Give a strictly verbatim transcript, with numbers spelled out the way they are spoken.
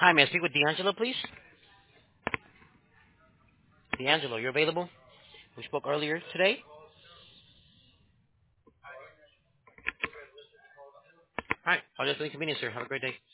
Hi, may I speak with D'Angelo, please? D'Angelo, you're available? We spoke earlier today. All right. I'll just inconvenience, sir. Have a great day.